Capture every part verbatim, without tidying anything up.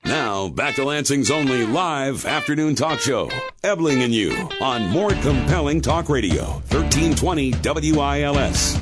Now, back to Lansing's only live afternoon talk show, Ebling and You, on More Compelling Talk Radio, thirteen twenty W I L S.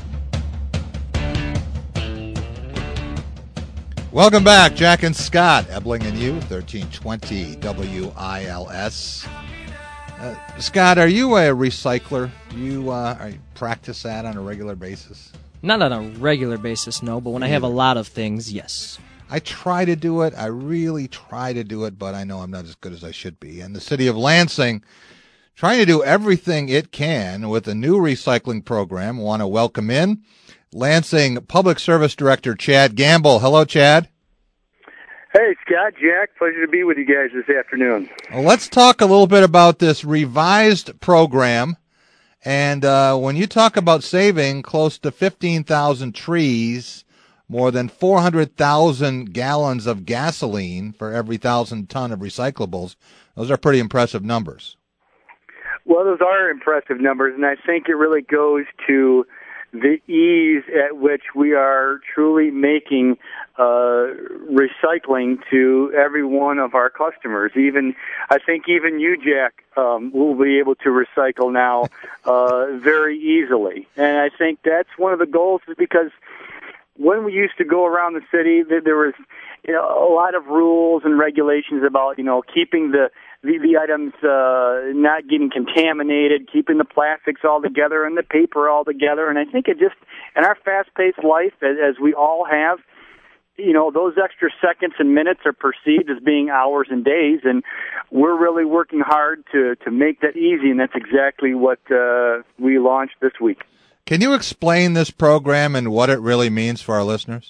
Welcome back, Jack and Scott, Ebling and You, thirteen twenty W I L S. Uh, Scott, are you a recycler? You, uh, are you practice that on a regular basis? Not on a regular basis, no, but when I have a lot of things, yes. I try to do it. I really try to do it, but I know I'm not as good as I should be. And the city of Lansing, trying to do everything it can with a new recycling program. Want to welcome in Lansing Public Service Director Chad Gamble. Hello, Chad. Hey, Scott, Jack. Pleasure to be with you guys this afternoon. Well, let's talk a little bit about this revised program. And uh, when you talk about saving close to fifteen thousand trees, more than four hundred thousand gallons of gasoline for every thousand ton of recyclables, those are pretty impressive numbers. Well, those are impressive numbers, and I think it really goes to the ease at which we are truly making uh, recycling to every one of our customers. Even, I think even you, Jack, um, will be able to recycle now uh, very easily. And I think that's one of the goals, is because when we used to go around the city, there was, you know, a lot of rules and regulations about, you know, keeping the the, the items uh, not getting contaminated, keeping the plastics all together and the paper all together. And I think it just, in our fast-paced life, as, as we all have, you know, those extra seconds and minutes are perceived as being hours and days, and we're really working hard to, to make that easy, and that's exactly what uh, we launched this week. Can you explain this program and what it really means for our listeners?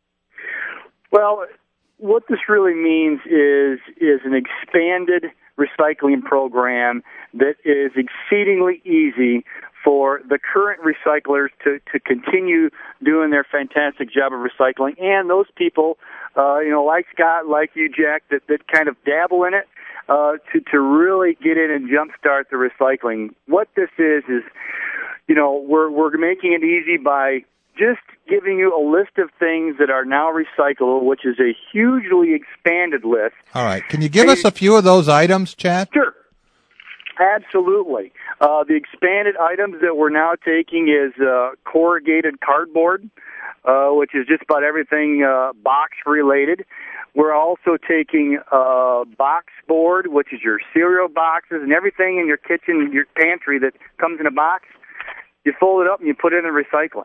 Well, what this really means is is an expanded recycling program that is exceedingly easy for the current recyclers to, to continue doing their fantastic job of recycling, and those people, uh, you know, like Scott, like you, Jack, that, that kind of dabble in it, uh, to, to really get in and jumpstart the recycling. What this is is, you know, we're we're making it easy by just giving you a list of things that are now recyclable, which is a hugely expanded list. All right. Can you give us a few of those items, Chad? Sure. Absolutely. Uh, the expanded items that we're now taking is uh, corrugated cardboard, uh, which is just about everything uh, box-related. We're also taking uh, box board, which is your cereal boxes and everything in your kitchen, your pantry that comes in a box. You fold it up and you put it in the recycling.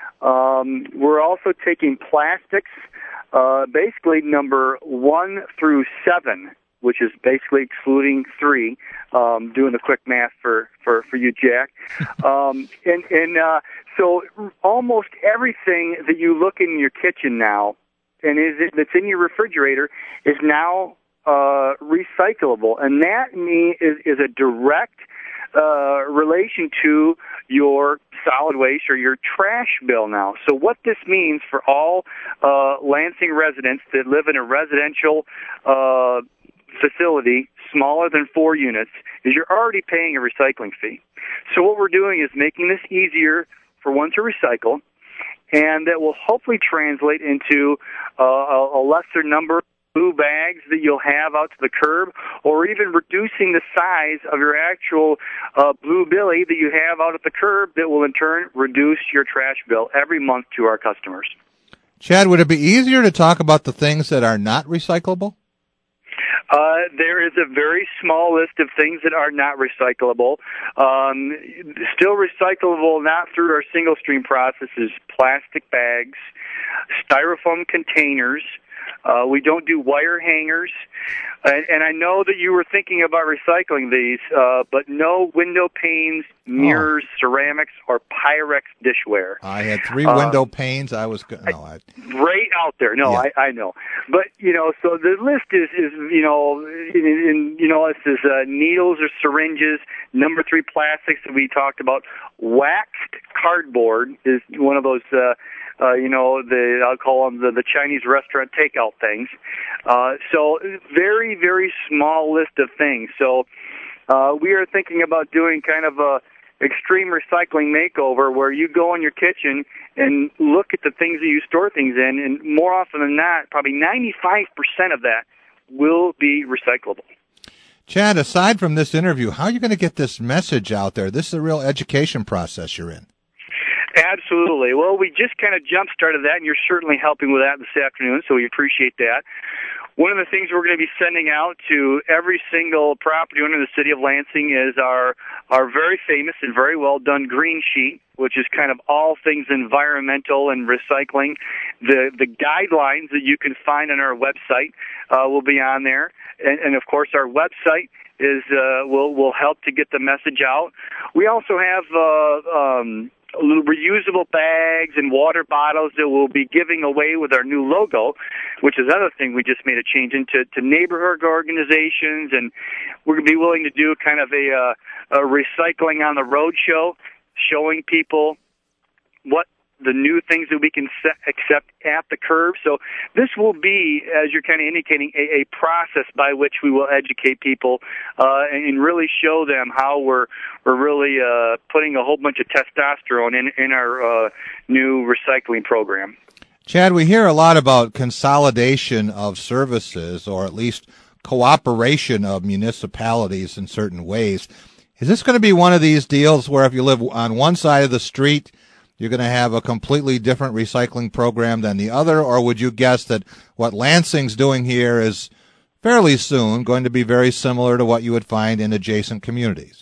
Um, we're also taking plastics, uh, basically number one through seven, which is basically excluding three, um, doing the quick math for, for, for you, Jack. Um, and and uh, so almost everything that you look in your kitchen now and is it, that's in your refrigerator is now uh, recyclable. And that, me, is, is a direct uh, relation to your solid waste or your trash bill now. So what this means for all uh, Lansing residents that live in a residential uh, facility smaller than four units is you're already paying a recycling fee. So what we're doing is making this easier for one to recycle, and that will hopefully translate into uh, a, a lesser number of blue bags that you'll have out to the curb, or even reducing the size of your actual uh, blue billy that you have out at the curb that will in turn reduce your trash bill every month to our customers. Chad, would it be easier to talk about the things that are not recyclable? Uh, there is a very small list of things that are not recyclable. Um, still recyclable, not through our single stream process, is plastic bags, styrofoam containers. Uh, we don't do wire hangers. And, and I know that you were thinking about recycling these, uh, but no window panes, mirrors, oh. ceramics, or Pyrex dishware. I had three window um, panes. I was good. No, I, right out there. No, yeah. I, I know. But, you know, so the list is, is you know, in, in, you know, it says uh, needles or syringes, number three plastics that we talked about. Waxed cardboard is one of those, uh, uh, you know, the I'll call them the, the Chinese restaurant takeout things. Uh, so very, very small list of things. So uh, we are thinking about doing kind of a extreme recycling makeover where you go in your kitchen and look at the things that you store things in, and more often than not, probably ninety-five percent of that will be recyclable. Chad, aside from this interview, how are you going to get this message out there? This is a real education process you're in. Absolutely. Well, we just kind of jump-started that, and you're certainly helping with that this afternoon, so we appreciate that. One of the things we're going to be sending out to every single property owner in the city of Lansing is our our very famous and very well done green sheet, which is kind of all things environmental and recycling. The the guidelines that you can find on our website uh, will be on there, and, and of course our website is uh, will will help to get the message out. We also have uh, um, little reusable bags and water bottles that we'll be giving away with our new logo, which is another thing we just made a change into to neighborhood organizations, and we're going to be willing to do kind of a, uh, a recycling on the road show, showing people what the new things that we can set, accept at the curb. So this will be, as you're kind of indicating, a, a process by which we will educate people uh, and really show them how we're we're really uh, putting a whole bunch of testosterone in, in our uh, new recycling program. Chad, we hear a lot about consolidation of services, or at least cooperation of municipalities in certain ways. Is this going to be one of these deals where if you live on one side of the street, you're going to have a completely different recycling program than the other, or would you guess that what Lansing's doing here is fairly soon going to be very similar to what you would find in adjacent communities?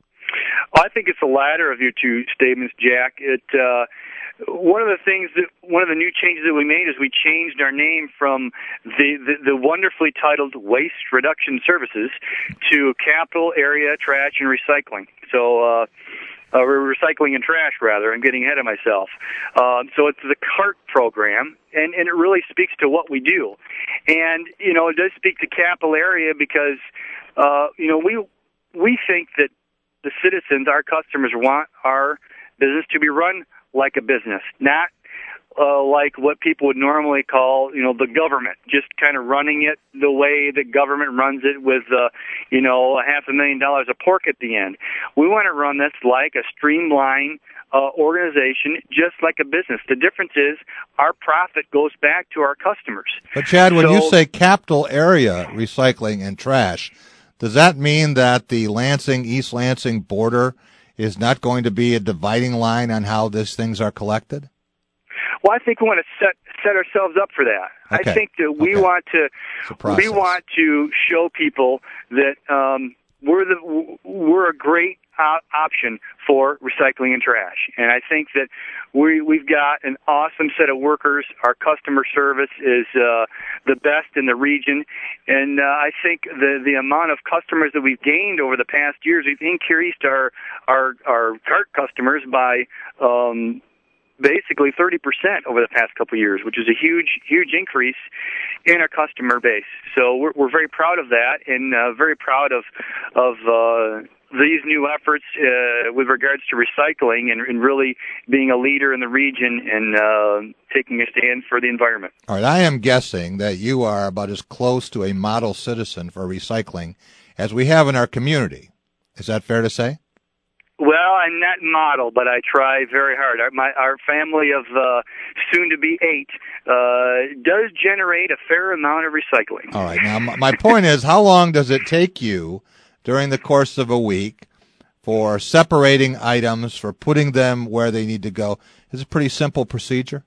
I think it's the latter of your two statements, Jack. It uh, one of the things that one of the new changes that we made is we changed our name from the the, the wonderfully titled Waste Reduction Services to Capital Area Trash and Recycling. So. Uh, Uh, recycling and trash, rather. I'm getting ahead of myself. Um, so it's the CART program, and, and it really speaks to what we do. And, you know, it does speak to capital area because, uh, you know, we we think that the citizens, our customers, want our business to be run like a business, not uh, like what people would normally call, you know, the government, just kind of running it the way the government runs it with, uh, you know, a half a million dollars of pork at the end. We want to run this like a streamlined uh, organization, just like a business. The difference is our profit goes back to our customers. But, Chad, when so, you say capital area recycling and trash, does that mean that the Lansing, East Lansing border is not going to be a dividing line on how these things are collected? Well, I think we want to set set ourselves up for that. Okay. I think that we okay. want to we want to show people that um, we're the we're a great uh, option for recycling and trash, and I think that we we've got an awesome set of workers. Our customer service is uh, the best in the region, and uh, I think the the amount of customers that we've gained over the past years, we've increased our our our CART customers by. Um, basically thirty percent over the past couple of years, which is a huge, huge increase in our customer base. So we're, we're very proud of that, and uh, very proud of of uh, these new efforts uh, with regards to recycling and, and really being a leader in the region and uh, taking a stand for the environment. All right, I am guessing that you are about as close to a model citizen for recycling as we have in our community. Is that fair to say? Well, I'm not model, but I try very hard. Our, my, our family of uh, soon-to-be eight uh, does generate a fair amount of recycling. All right. Now, my point is, how long does it take you during the course of a week for separating items, for putting them where they need to go? It's a pretty simple procedure.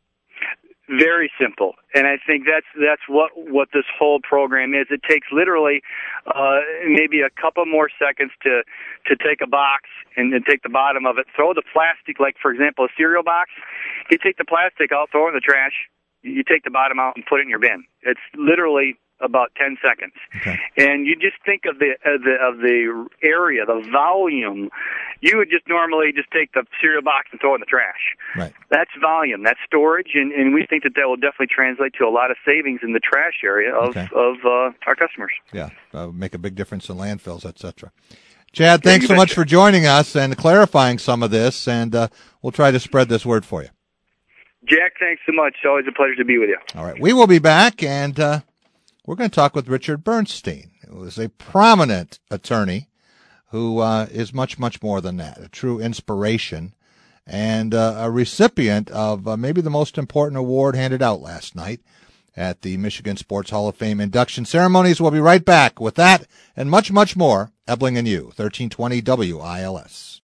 Very simple, and I think that's that's what what this whole program is. It takes literally uh, maybe a couple more seconds to to take a box and, and take the bottom of it, throw the plastic, like for example a cereal box. You take the plastic out, throw it in the trash. You take the bottom out and put it in your bin. It's literally about ten seconds, okay. And you just think of the of the of the area, the volume. You would just normally just take the cereal box and throw it in the trash. Right. That's volume. That's storage, and, and we think that that will definitely translate to a lot of savings in the trash area of okay. of uh, our customers. Yeah, uh, make a big difference in landfills, et cetera. Chad, thanks yeah, so betcha. much for joining us and clarifying some of this, and uh, we'll try to spread this word for you. Jack, thanks so much. It's always a pleasure to be with you. All right, we will be back, and uh, we're going to talk with Richard Bernstein, who is a prominent attorney who uh, is much, much more than that, a true inspiration and uh, a recipient of uh, maybe the most important award handed out last night at the Michigan Sports Hall of Fame induction ceremonies. We'll be right back with that and much, much more. Ebling and you, thirteen twenty W I L S.